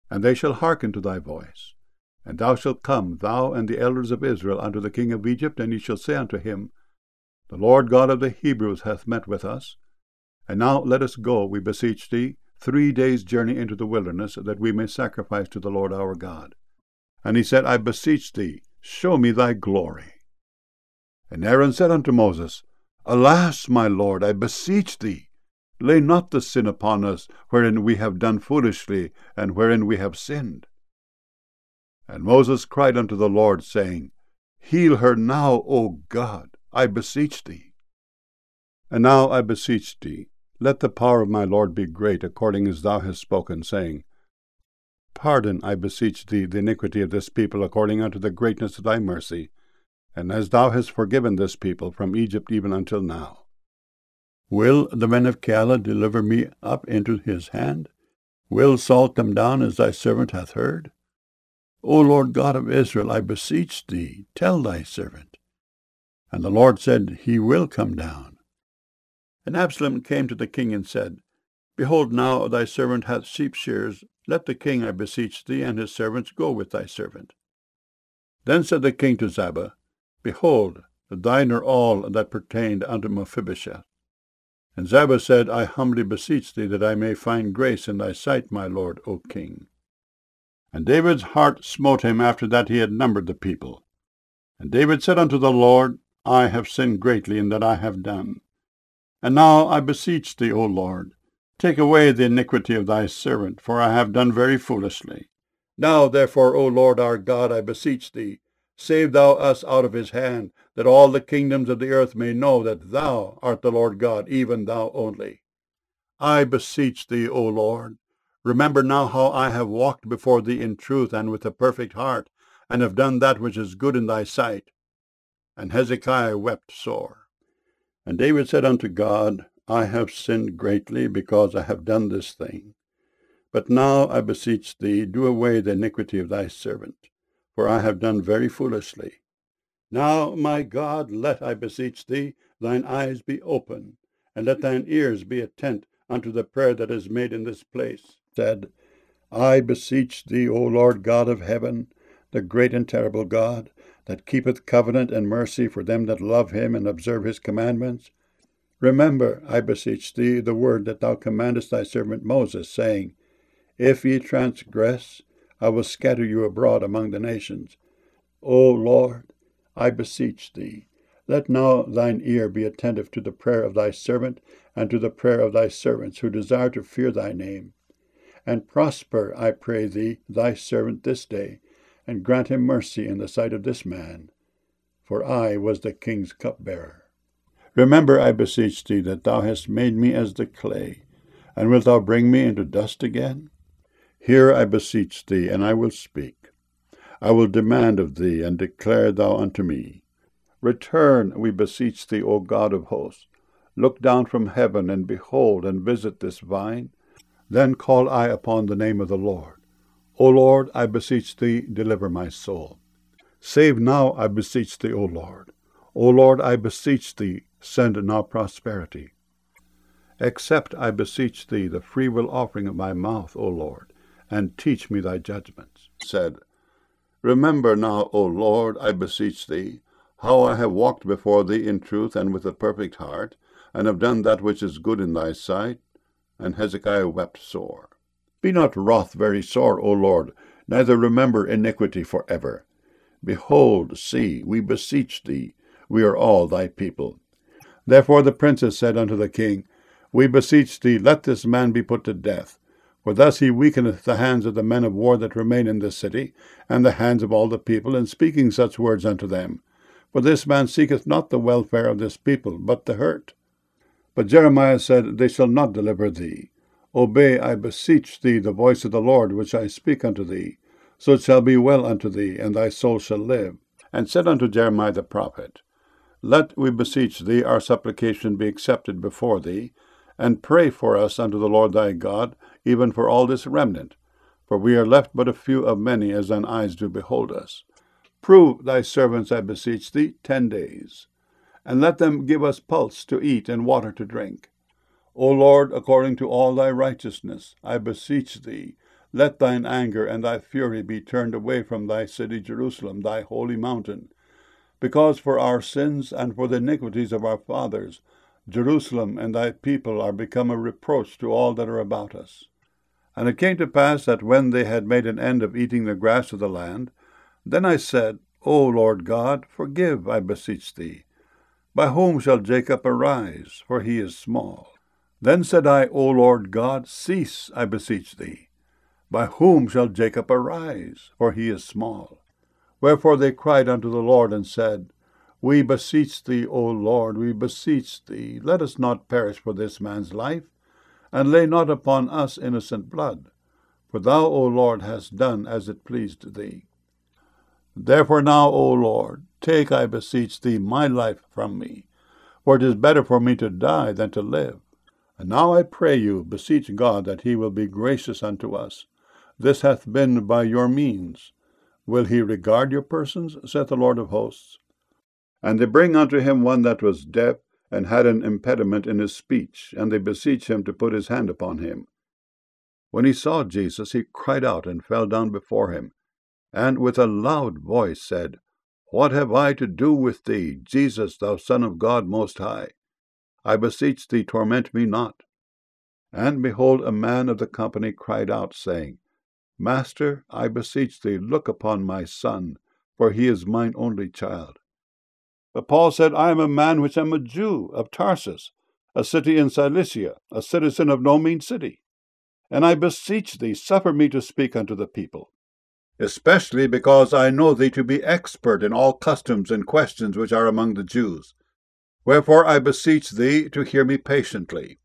and they shall hearken to thy voice. And thou shalt come, thou and the elders of Israel, unto the king of Egypt, and ye shall say unto him, The Lord God of the Hebrews hath met with us. And now let us go, we beseech thee, 3 days' journey into the wilderness, that we may sacrifice to the Lord our God. And he said, I beseech thee, show me thy glory. And Aaron said unto Moses, Alas, my Lord, I beseech thee, lay not the sin upon us, wherein we have done foolishly, and wherein we have sinned. And Moses cried unto the Lord, saying, Heal her now, O God, I beseech thee. And now I beseech thee, let the power of my Lord be great, according as thou hast spoken, saying, Pardon, I beseech thee, the iniquity of this people, according unto the greatness of thy mercy, and as thou hast forgiven this people from Egypt even until now. Will the men of Keilah deliver me up into his hand? Will Saul come down, as thy servant hath heard? O Lord God of Israel, I beseech thee, tell thy servant. And the Lord said, He will come down. And Absalom came to the king and said, Behold, now thy servant hath sheep shears. Let the king, I beseech thee, and his servants go with thy servant. Then said the king to Ziba, Behold, thine are all that pertained unto Mephibosheth. And Ziba said, I humbly beseech thee that I may find grace in thy sight, my lord, O king. And David's heart smote him after that he had numbered the people. And David said unto the Lord, I have sinned greatly in that I have done. And now I beseech thee, O Lord, take away the iniquity of thy servant, for I have done very foolishly. Now therefore, O Lord our God, I beseech thee, save thou us out of his hand, that all the kingdoms of the earth may know that thou art the Lord God, even thou only. I beseech thee, O Lord, remember now how I have walked before thee in truth and with a perfect heart, and have done that which is good in thy sight. And Hezekiah wept sore. And David said unto God, I have sinned greatly, because I have done this thing. But now I beseech thee, do away the iniquity of thy servant, for I have done very foolishly. Now, my God, let, I beseech thee, thine eyes be open, and let thine ears be attent unto the prayer that is made in this place. Said, I beseech thee, O Lord God of heaven, the great and terrible God, that keepeth covenant and mercy for them that love him and observe his commandments. Remember, I beseech thee, the word that thou commandest thy servant Moses, saying, If ye transgress, I will scatter you abroad among the nations. O Lord, I beseech thee, let now thine ear be attentive to the prayer of thy servant, and to the prayer of thy servants who desire to fear thy name. And prosper, I pray thee, thy servant this day, and grant him mercy in the sight of this man. For I was the king's cupbearer. Remember, I beseech thee, that thou hast made me as the clay, and wilt thou bring me into dust again? Hear, I beseech thee, and I will speak. I will demand of thee, and declare thou unto me. Return, we beseech thee, O God of hosts. Look down from heaven, and behold, and visit this vine. Then call I upon the name of the Lord. O Lord, I beseech thee, deliver my soul. Save now, I beseech thee, O Lord. O Lord, I beseech thee, send now prosperity. Accept, I beseech thee, the freewill offering of my mouth, O Lord, and teach me thy judgments. Said, Remember now, O Lord, I beseech thee, how I have walked before thee in truth and with a perfect heart, and have done that which is good in thy sight. And Hezekiah wept sore. Be not wroth very sore, O Lord, neither remember iniquity for ever. Behold, see, we beseech thee, we are all thy people. Therefore the princes said unto the king, We beseech thee, let this man be put to death. For thus he weakeneth the hands of the men of war that remain in this city, and the hands of all the people, in speaking such words unto them. For this man seeketh not the welfare of this people, but the hurt. But Jeremiah said, They shall not deliver thee. Obey, I beseech thee, the voice of the Lord, which I speak unto thee. So it shall be well unto thee, and thy soul shall live. And said unto Jeremiah the prophet, Let, we beseech thee, our supplication be accepted before thee, and pray for us unto the Lord thy God, even for all this remnant. For we are left but a few of many, as thine eyes do behold us. Prove thy servants, I beseech thee, 10 days, and let them give us pulse to eat and water to drink. O Lord, according to all thy righteousness, I beseech thee, let thine anger and thy fury be turned away from thy city Jerusalem, thy holy mountain. Because for our sins and for the iniquities of our fathers, Jerusalem and thy people are become a reproach to all that are about us. And it came to pass that when they had made an end of eating the grass of the land, then I said, O Lord God, forgive, I beseech thee. By whom shall Jacob arise? For he is small. Then said I, O Lord God, cease, I beseech thee. By whom shall Jacob arise? For he is small. Wherefore they cried unto the Lord, and said, We beseech thee, O Lord, we beseech thee, let us not perish for this man's life, and lay not upon us innocent blood. For thou, O Lord, hast done as it pleased thee. Therefore now, O Lord, take, I beseech thee, my life from me, for it is better for me to die than to live. And now I pray you, beseech God that he will be gracious unto us. This hath been by your means. Will he regard your persons? Saith the Lord of hosts. And they bring unto him one that was deaf, and had an impediment in his speech, and they beseech him to put his hand upon him. When he saw Jesus, he cried out, and fell down before him, and with a loud voice said, What have I to do with thee, Jesus, thou Son of God most high? I beseech thee, torment me not. And behold, a man of the company cried out, saying, Master, I beseech thee, look upon my son, for he is mine only child. But Paul said, I am a man which am a Jew of Tarsus, a city in Cilicia, a citizen of no mean city. And I beseech thee, suffer me to speak unto the people, especially because I know thee to be expert in all customs and questions which are among the Jews. Wherefore I beseech thee to hear me patiently.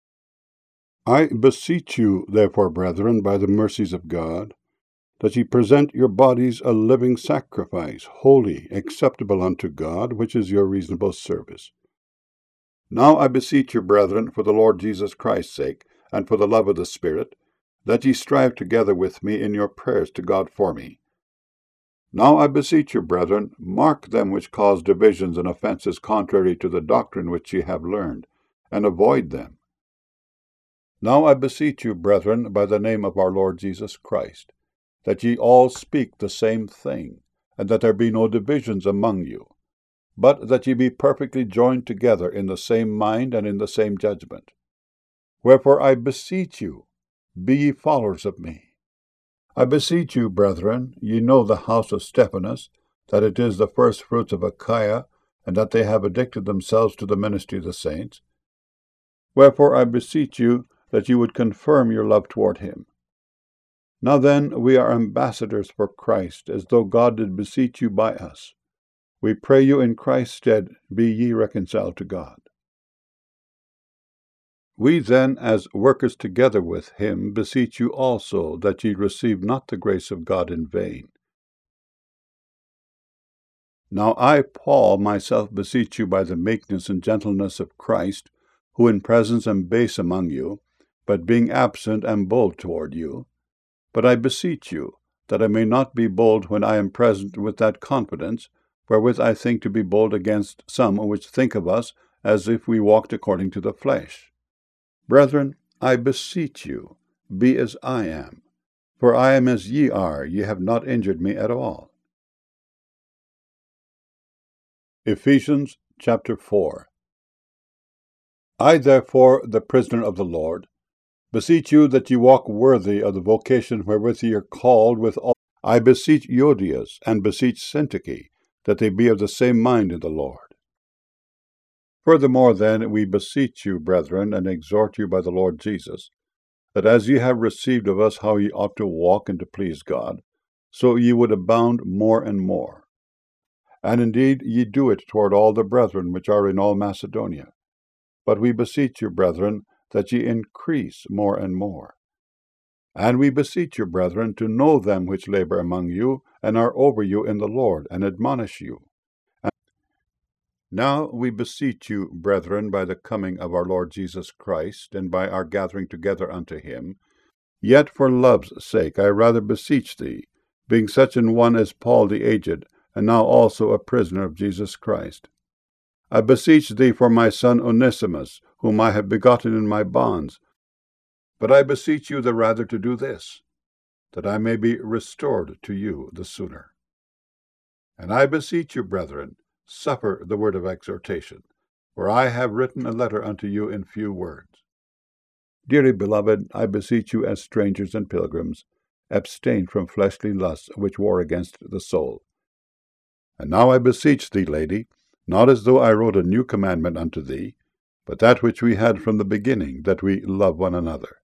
I beseech you, therefore, brethren, by the mercies of God, that ye present your bodies a living sacrifice, holy, acceptable unto God, which is your reasonable service. Now I beseech you, brethren, for the Lord Jesus Christ's sake, and for the love of the Spirit, that ye strive together with me in your prayers to God for me. Now I beseech you, brethren, mark them which cause divisions and offences contrary to the doctrine which ye have learned, and avoid them. Now I beseech you, brethren, by the name of our Lord Jesus Christ, that ye all speak the same thing, and that there be no divisions among you, but that ye be perfectly joined together in the same mind and in the same judgment. Wherefore I beseech you, be ye followers of me. I beseech you, brethren, ye know the house of Stephanas, that it is the firstfruits of Achaia, and that they have addicted themselves to the ministry of the saints. Wherefore I beseech you that ye would confirm your love toward him. Now then, we are ambassadors for Christ, as though God did beseech you by us. We pray you in Christ's stead, be ye reconciled to God. We then, as workers together with him, beseech you also that ye receive not the grace of God in vain. Now I, Paul, myself beseech you by the meekness and gentleness of Christ, who in presence am base among you, but being absent am bold toward you. But I beseech you, that I may not be bold when I am present with that confidence, wherewith I think to be bold against some which think of us as if we walked according to the flesh. Brethren, I beseech you, be as I am. For I am as ye are, ye have not injured me at all. Ephesians chapter 4. I therefore, the prisoner of the Lord, beseech you that ye walk worthy of the vocation wherewith ye are called with all. I beseech Euodias, and beseech Syntyche, that they be of the same mind in the Lord. Furthermore then, we beseech you, brethren, and exhort you by the Lord Jesus, that as ye have received of us how ye ought to walk and to please God, so ye would abound more and more. And indeed ye do it toward all the brethren which are in all Macedonia. But we beseech you, brethren, that ye increase more and more. And we beseech you, brethren, to know them which labor among you, and are over you in the Lord, and admonish you. Now we beseech you, brethren, by the coming of our Lord Jesus Christ, and by our gathering together unto him, yet for love's sake I rather beseech thee, being such an one as Paul the aged, and now also a prisoner of Jesus Christ. I beseech thee for my son Onesimus, whom I have begotten in my bonds. But I beseech you the rather to do this, that I may be restored to you the sooner. And I beseech you, brethren, suffer the word of exhortation, for I have written a letter unto you in few words. Dearly beloved, I beseech you as strangers and pilgrims, abstain from fleshly lusts which war against the soul. And now I beseech thee, lady, not as though I wrote a new commandment unto thee, but that which we had from the beginning, that we love one another.